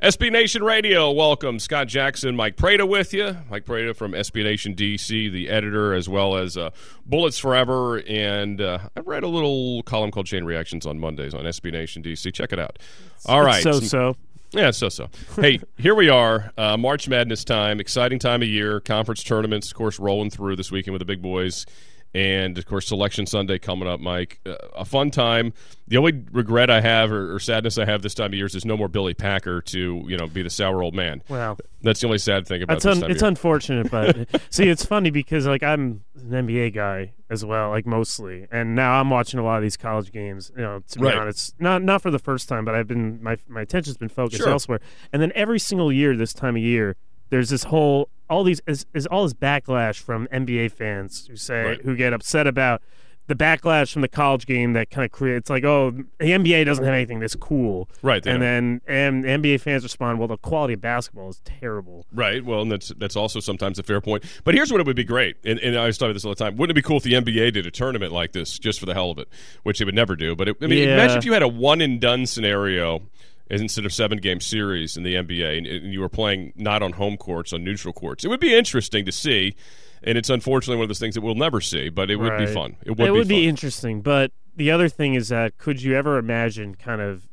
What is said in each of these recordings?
SB Nation Radio, welcome. Scott Jackson, Mike Prada with you. Mike Prada from SB Nation DC, the editor, as well as Bullets Forever. And I read a little column called Chain Reactions on Mondays on SB Nation DC. Check it out. All right. So-so. Yeah, so-so. Hey, here we are, March Madness time, exciting time of year, conference tournaments, of course, rolling through this weekend with the big boys. And, of course, Selection Sunday coming up, Mike. A fun time. The only regret I have or sadness I have this time of year is there's no more Billy Packer to, be the sour old man. Wow. That's the only sad thing about this time of year. It's unfortunate, but see, it's funny because, I'm an NBA guy as well, mostly. And now I'm watching a lot of these college games, to be honest. Not for the first time, but my attention's been focused elsewhere. And then every single year this time of year, there's this whole all this backlash from NBA fans who get upset about the backlash from the college game that kind of creates the NBA doesn't have anything this cool, right? And then NBA fans respond, well, the quality of basketball is terrible, right? Well, and that's also sometimes a fair point. But here's what it would be great, and I always talk about this all the time. Wouldn't it be cool if the NBA did a tournament like this just for the hell of it, which they would never do? But imagine if you had a one and done scenario instead of 7-game series in the NBA, and you were playing not on home courts, on neutral courts. It would be interesting to see, and it's unfortunately one of those things that we'll never see, but it would be fun. It would be interesting, but the other thing is that could you ever imagine kind of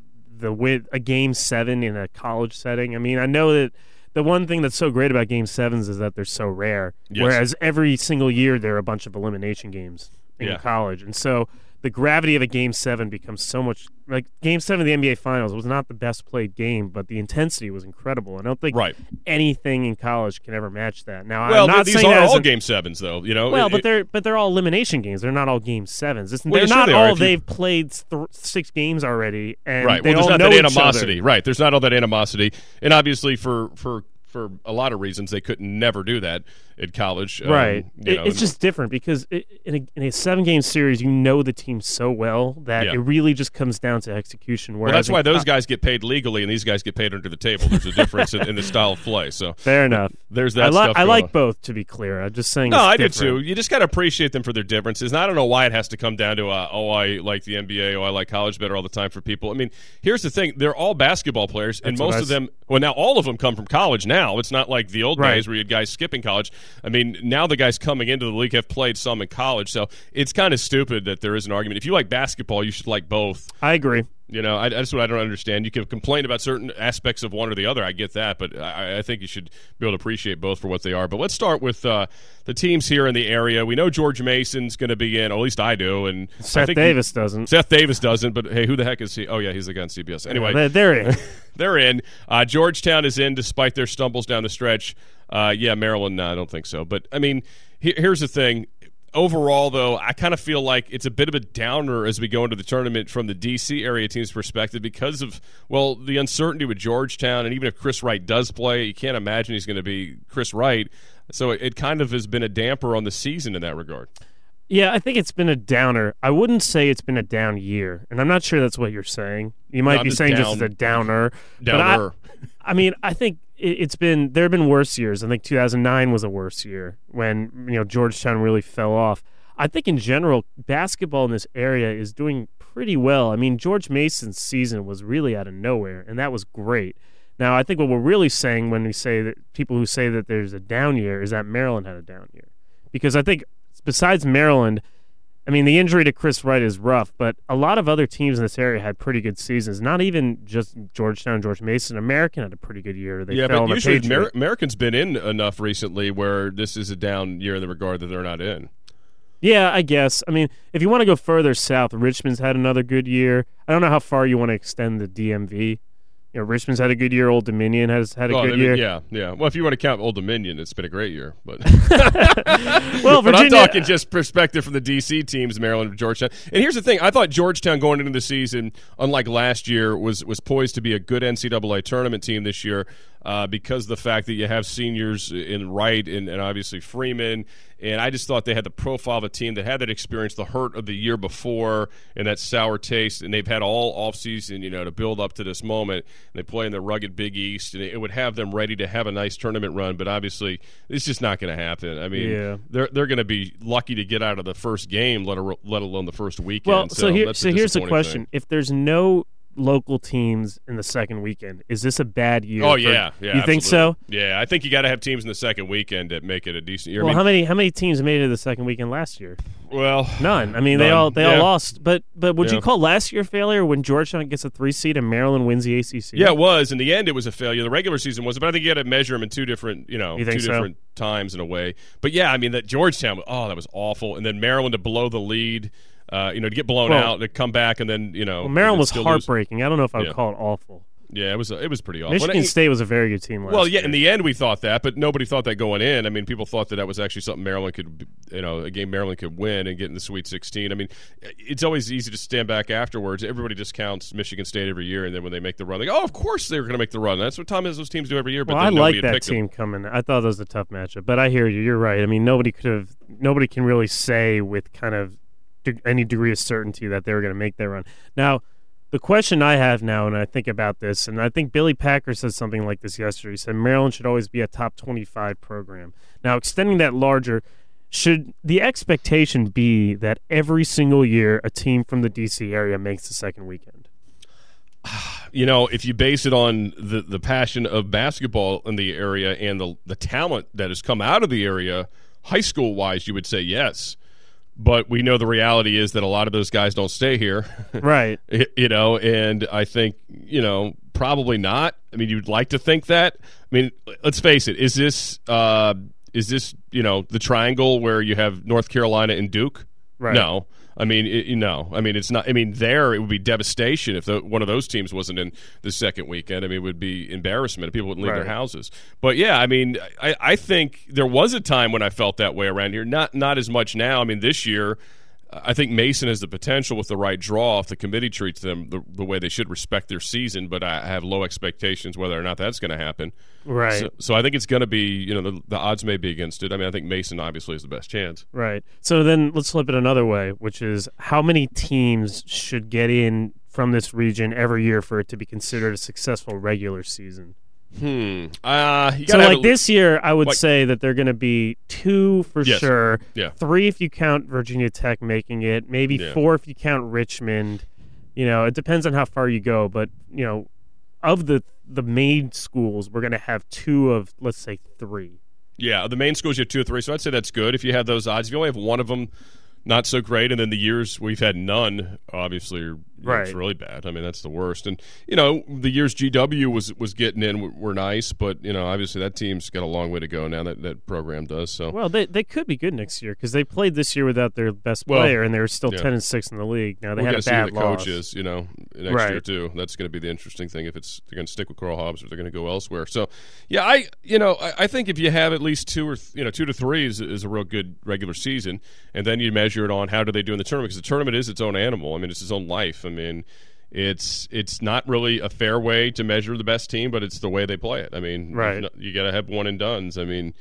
a Game 7 in a college setting? I mean, I know that the one thing that's so great about Game 7s is that they're so rare, whereas every single year there are a bunch of elimination games in college, and so the gravity of a Game 7 becomes so much Game 7 of the NBA Finals was not the best played game, but the intensity was incredible. I don't think anything in college can ever match that. Now, I'm not these are all Game 7s, though. Well, but they're all elimination games. They're not all Game 7s. They're not all they've played 6 games already, and they all know each other. Right. There's not all that animosity, and obviously for a lot of reasons, they could never do that in college. Right. It's just different because in a 7-game series, the team so well that it really just comes down to execution. Well, that's why those guys get paid legally and these guys get paid under the table. There's a difference in the style of play. So fair enough. There's that stuff. I like both, to be clear. I'm just saying. No, I do too. You just got to appreciate them for their differences. And I don't know why it has to come down to I like the NBA, I like college better all the time for people. I mean, here's the thing: they're all basketball players, and most of them. Well, now all of them come from college. Now it's not like the old days where you had guys skipping college. I mean, now the guys coming into the league have played some in college, so it's kind of stupid that there is an argument. If you like basketball, you should like both. I agree. That's what I don't understand. You can complain about certain aspects of one or the other. I get that, but I think you should be able to appreciate both for what they are. But let's start with the teams here in the area. We know George Mason's going to be in, or at least I do. And Seth Davis doesn't. Seth Davis doesn't, but hey, who the heck is he? Oh, yeah, he's the guy on CBS. Anyway. They're in. They're in. Georgetown is in despite their stumbles down the stretch. Maryland, no, I don't think so. But, I mean, here's the thing. Overall, though, I kind of feel like it's a bit of a downer as we go into the tournament from the D.C. area team's perspective because of, the uncertainty with Georgetown. And even if Chris Wright does play, you can't imagine he's going to be Chris Wright. So it kind of has been a damper on the season in that regard. Yeah, I think it's been a downer. I wouldn't say it's been a down year, and I'm not sure that's what you're saying. You might be saying just a downer. Downer. But I mean, I think there have been worse years. I think 2009 was a worse year when Georgetown really fell off. I think in general, basketball in this area is doing pretty well. I mean, George Mason's season was really out of nowhere, and that was great. Now, I think what we're really saying when we say that people who say that there's a down year is that Maryland had a down year, because I think besides Maryland, I mean, the injury to Chris Wright is rough, but a lot of other teams in this area had pretty good seasons. Not even just Georgetown, George Mason. American had a pretty good year. They fell but on usually American's been in enough recently where this is a down year in the regard that they're not in. Yeah, I guess. I mean, if you want to go further south, Richmond's had another good year. I don't know how far you want to extend the DMV. Richmond's had a good year. Old Dominion has had a good year. Yeah. Well, if you want to count Old Dominion, it's been a great year. But well, but Virginia, I'm talking just perspective from the D.C. teams, Maryland and Georgetown. And here's the thing: I thought Georgetown going into the season, unlike last year, was poised to be a good NCAA tournament team this year because of the fact that you have seniors in Wright and obviously Freeman. And I just thought they had the profile of a team that had that experience, the hurt of the year before, and that sour taste. And they've had all offseason, to build up to this moment. And they play in the rugged Big East, and it would have them ready to have a nice tournament run. But obviously, it's just not going to happen. I mean, they're going to be lucky to get out of the first game, let alone the first weekend. Well, so here's the question: if there's no local teams in the second weekend. Is this a bad year? Oh, yeah. You think so? Yeah, I think you got to have teams in the second weekend that make it a decent year. Well, how many teams made it to the second weekend last year? Well, none. I mean, none. they all lost. But would you call last year a failure when Georgetown gets a 3 seed and Maryland wins the ACC? Yeah, it was. In the end, it was a failure. The regular season was, but I think you got to measure them in two different times in a way. But yeah, I mean that Georgetown. Oh, that was awful. And then Maryland to blow the lead. To get blown out, to come back, and then Maryland was heartbreaking. I don't know if I would call it awful. Yeah, it was pretty awful. Michigan State was a very good team last year. In the end, we thought that, but nobody thought that going in. I mean, people thought that was actually something Maryland could, a game Maryland could win and get in the Sweet 16. I mean, it's always easy to stand back afterwards. Everybody discounts Michigan State every year, and then when they make the run, they go, "Oh, of course they were going to make the run." That's what those teams do every year. But I like that team coming. I thought that was a tough matchup, but I hear you. You're right. I mean, nobody can really say with kind of any degree of certainty that they were going to make that run. Now, the question I have now, and I think about this, and I think Billy Packer said something like this yesterday. He said Maryland should always be a top 25 program. Now, extending that larger, should the expectation be that every single year a team from the D.C. area makes the second weekend? If you base it on the passion of basketball in the area and the talent that has come out of the area, high school-wise, you would say yes. But we know the reality is that a lot of those guys don't stay here. Right. And I think, probably not. I mean, you'd like to think that. I mean, let's face it. Is this the triangle where you have North Carolina and Duke? Right. No. I mean, no. I mean, it's not. I mean, it would be devastation if one of those teams wasn't in the second weekend. I mean, it would be embarrassment. People wouldn't leave their houses. But yeah, I mean, I think there was a time when I felt that way around here. Not as much now. I mean, this year, I think Mason has the potential with the right draw if the committee treats them the way they should respect their season. But I have low expectations whether or not that's going to happen. Right. So I think it's going to be, the odds may be against it. I mean, I think Mason obviously has the best chance. Right. So then let's flip it another way, which is how many teams should get in from this region every year for it to be considered a successful regular season? This year, I would say that they're going to be 2 for sure. Yeah. 3 if you count Virginia Tech making it. Maybe 4 if you count Richmond. It depends on how far you go. But, of the main schools, we're going to have 2 of, let's say, 3. Yeah, the main schools, you have 2 or 3. So I'd say that's good if you have those odds. If you only have one of them, not so great. And then the years we've had none, obviously, it's really bad. I mean, that's the worst. And, the years GW was getting in were nice, but, obviously that team's got a long way to go now, that program does. So well, they could be good next year because they played this year without their best player, and they were still 10-6 in the league. Now, they had a bad loss. Coaches, next year, too. That's going to be the interesting thing if they're going to stick with Carl Hobbs or they're going to go elsewhere. So, yeah, I think if you have at least 2 to 3 is a real good regular season, and then you measure it on how do they do in the tournament, because the tournament is its own animal. I mean, it's its own life. I mean, it's not really a fair way to measure the best team, but it's the way they play it. I mean, you got to have one and dones. I mean,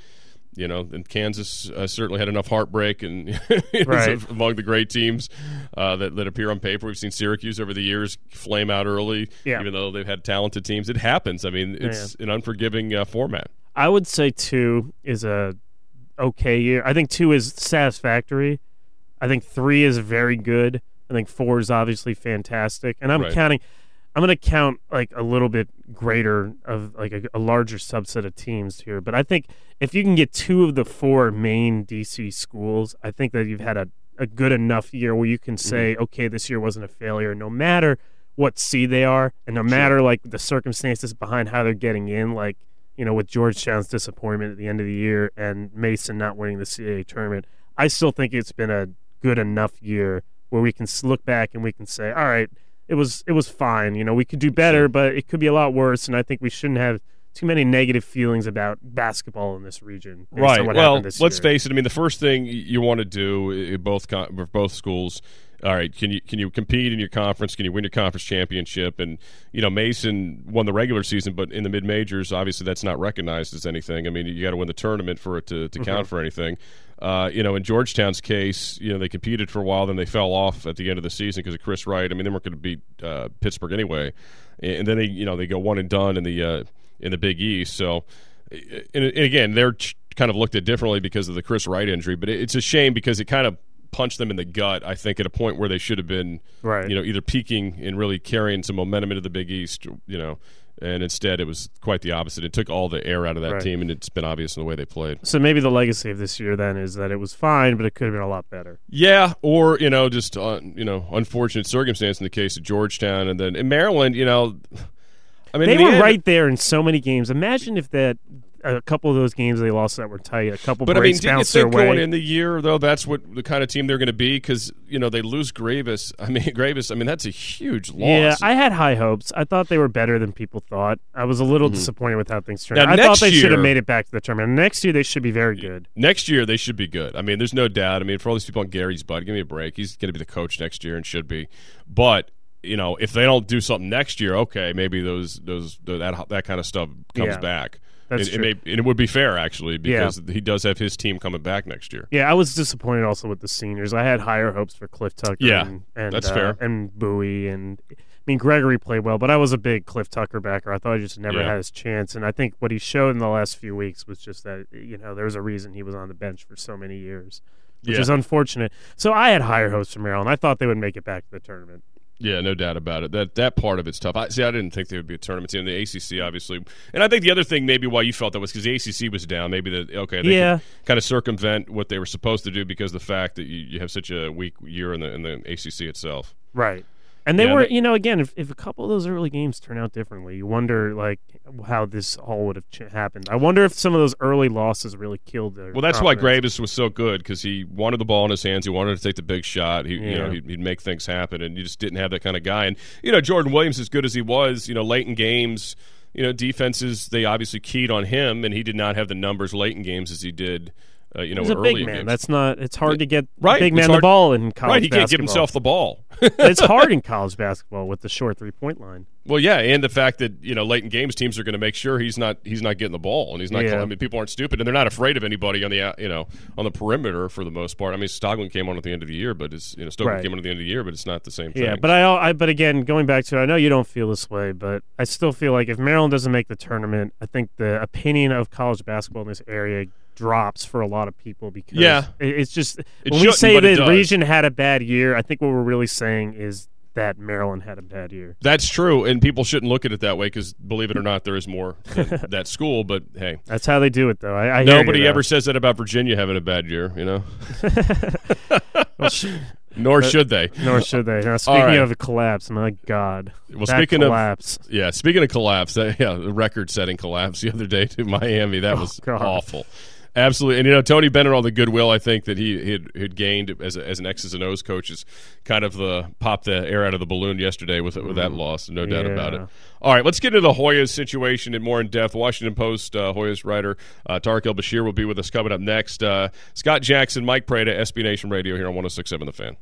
and Kansas certainly had enough heartbreak and among the great teams that appear on paper. We've seen Syracuse over the years flame out early, even though they've had talented teams. It happens. I mean, it's an unforgiving format. I would say 2 is a okay year. I think 2 is satisfactory. I think 3 is very good. I think 4 is obviously fantastic. And I'm going to count like a little bit greater of like a larger subset of teams here. But I think if you can get 2 of the 4 main DC schools, I think that you've had a good enough year where you can say, okay, this year wasn't a failure, no matter what seed they are, and no matter like the circumstances behind how they're getting in, like, with Georgetown's disappointment at the end of the year and Mason not winning the CAA tournament. I still think it's been a good enough year where we can look back and we can say, all right, it was fine. We could do better, but it could be a lot worse. And I think we shouldn't have too many negative feelings about basketball in this region. Right. Well, let's face it. I mean, the first thing you want to do for both schools, all right, can you compete in your conference? Can you win your conference championship? And, Mason won the regular season, but in the mid-majors, obviously that's not recognized as anything. I mean, you got to win the tournament for it to count for anything. In Georgetown's case, they competed for a while, then they fell off at the end of the season because of Chris Wright. I mean, they weren't going to beat Pittsburgh anyway, and then they go one and done in the Big East. So, and again, they're kind of looked at differently because of the Chris Wright injury, but it's a shame because it kind of punched them in the gut, I think, at a point where they should have been, Right. either peaking and really carrying some momentum into the Big East, and instead it was quite the opposite. It took all the air out of that Right. team, and it's been obvious in the way they played. So maybe the legacy of this year then is that it was fine, but it could have been a lot better. Yeah, or just unfortunate circumstance in the case of Georgetown, and then in Maryland, I mean, They in the were end- right there in so many games. Imagine if that a couple of those games they lost that were tight, a couple But I mean, breaks did you bounced their think going way. in the year though that's what the kind of team they're going to be? Because they lose Gravis. I mean, that's a huge loss. Yeah, I had high hopes. I thought they were better than people thought. I was a little disappointed with how things turned Now, out. I thought next they should have year- made it back to the tournament. Next year they should be very good. Next year they should be good. I mean, there's no doubt. I mean, for all these people on Gary's butt, give me a break. He's going to be the coach next year and should be. But if they don't do something next year, okay, maybe that kind of stuff comes Yeah, back. that's true. And it would be fair actually because he does have his team coming back next year. Yeah, I was disappointed also with the seniors. I had higher hopes for Cliff Tucker Yeah, and that's fair. and Bowie and Gregory played well, but I was a big Cliff Tucker backer. I thought he just never Yeah. had his chance, and I think what he showed in the last few weeks was just that there was a reason he was on the bench for so many years, which is unfortunate. So I had higher hopes for Maryland. I thought they would make it back to the tournament. Yeah, no doubt about it. That part of it's tough. I didn't think they would be a tournament team. The ACC, obviously. And I think the other thing maybe why you felt that was because the ACC was down. Maybe they could kind of circumvent what they were supposed to do because of the fact that you have such a weak year in the ACC itself. Right. And they Yeah, were, that- again, if a couple of those early games turn out differently, you wonder, how this all would have happened. I wonder if some of those early losses really killed their Well, that's why confidence. Gravis was so good because he wanted the ball in his hands. He wanted to take the big shot. He'd make things happen, and you just didn't have that kind of guy. And Jordan Williams, as good as he was, late in games, defenses they obviously keyed on him, and he did not have the numbers late in games as he did. He was a early big in man. games. That's not. It's hard to get Right, big it's man the hard- ball in college Right, he can't give basketball. himself the ball. It's hard in college basketball with the short 3-point line. Well, yeah, and the fact that late in games teams are going to make sure he's not getting the ball, and he's not. Yeah. I mean, people aren't stupid, and they're not afraid of anybody on the on the perimeter for the most part. I mean, Stoglin came on at the end of the year, but Stoglin Right. came on at the end of the year, but it's not the same thing. Yeah, but but again, going back to it, I know you don't feel this way, but I still feel like if Maryland doesn't make the tournament, I think the opinion of college basketball in this area drops for a lot of people because it's just when we shouldn't, say but it the does. region had a bad year, I think what we're really saying is that Maryland had a bad year. That's true, and people shouldn't look at it that way because, believe it or not, there is more than that school. But hey, That's how they do it, though. I hear nobody you, though. ever says that about Virginia having a bad year, Well, Nor should they. nor should they. Now, speaking right. of a collapse, my God, Well, that speaking collapse. speaking of collapse, the record-setting collapse the other day to Miami, that was God. awful. Absolutely, and Tony Bennett, all the goodwill I think that he had gained as an X's and O's coach is kind of popped the air out of the balloon yesterday with that loss, no doubt about it. Yeah. All right, let's get into the Hoyas situation in more in depth. Washington Post Hoyas writer Tariq El-Bashir will be with us coming up next. Scott Jackson, Mike Prada, SB Nation Radio here on 106.7 The Fan.